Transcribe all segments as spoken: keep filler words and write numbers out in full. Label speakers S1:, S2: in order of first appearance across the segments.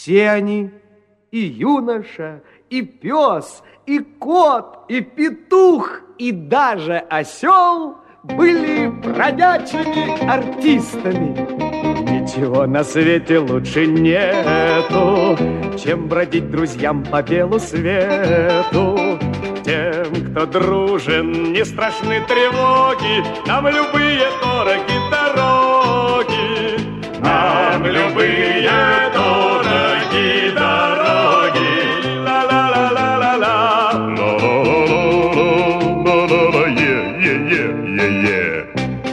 S1: Все они, и юноша, и пес, и кот, и петух, и даже осел были бродячими артистами. Ничего на свете лучше нету, чем бродить друзьям по белу свету. Тем, кто дружен, не страшны тревоги, нам любые дороги дороги. Нам любые дороги дороги. Ла-ла-ла-ла-ла-ла. Ла-ла-ла-ла-ла-ла-ла. Е-е-е-е-е.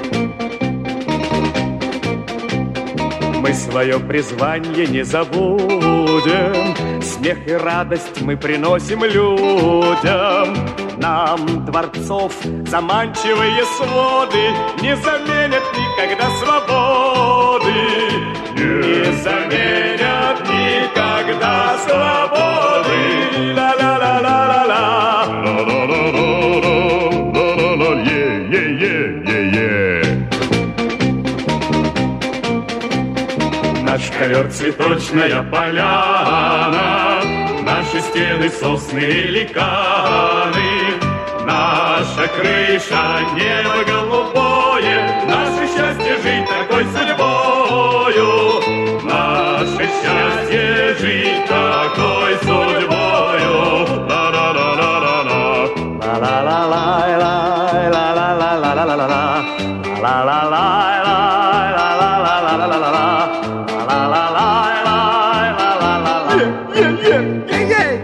S1: Мы свое призвание не забудем, смех и радость мы приносим людям. Нам дворцов заманчивые своды не заменят никогда свободы. Не заменят никогда свободы. Ла-ла-ла-ла-ла-ла. Ла-ла-ла-ла-ла-ла-ла. Е-е-е-е-е. Наш ковер цветочная поляна, наши стены сосны и ликаны, наша крыша небо голубое, наше счастье жить такой судьбою, наше счастье жить такой судьбою. Ла-ла-ла-ла-ла-ла, ла-ла-ла-ла-ла-ла-ла-ла-ла-ла-ла, ла-ла-ла-ла-ла-ла-ла-ла-ла-ла.